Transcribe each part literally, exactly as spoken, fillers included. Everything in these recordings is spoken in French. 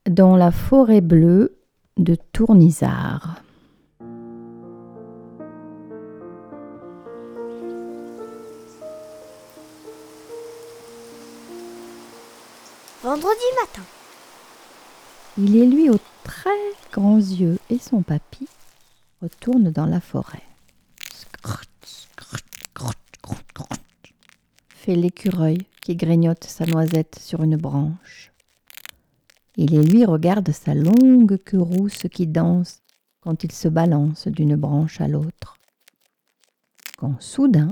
dans la forêt bleue de Tournisard. Vendredi matin. Il est lui aux très grands yeux et son papy retourne dans la forêt. Fait l'écureuil qui grignote sa noisette sur une branche. Il et lui regarde sa longue queue rousse qui danse quand il se balance d'une branche à l'autre. Quand soudain,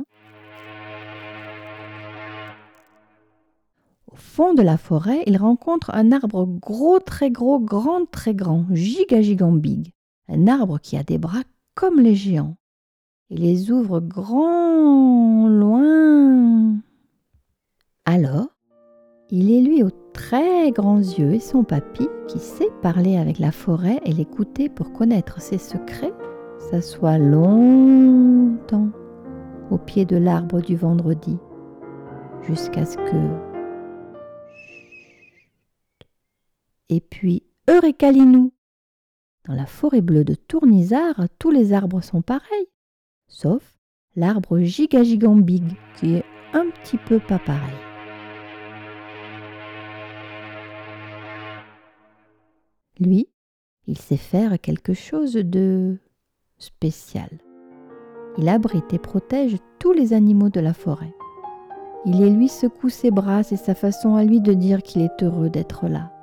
au fond de la forêt, il rencontre un arbre gros, très gros, grand, très grand, giga gigant big. Un arbre qui a des bras comme les géants. Il les ouvre grand, loin. Alors, il est lui aux très grands yeux et son papy, qui sait parler avec la forêt et l'écouter pour connaître ses secrets, s'assoit longtemps au pied de l'arbre du vendredi, jusqu'à ce que... Et puis, Eureka Linou! Dans la forêt bleue de Tournisard, tous les arbres sont pareils, sauf l'arbre giga gigant big, qui est un petit peu pas pareil. Lui, il sait faire quelque chose de spécial. Il abrite et protège tous les animaux de la forêt. Il et lui secoue ses bras, c'est sa façon à lui de dire qu'il est heureux d'être là.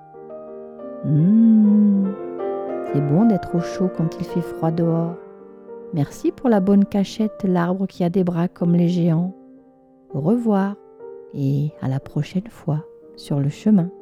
Mmh, c'est bon d'être au chaud quand il fait froid dehors. Merci pour la bonne cachette, l'arbre qui a des bras comme les géants. Au revoir et à la prochaine fois sur le chemin.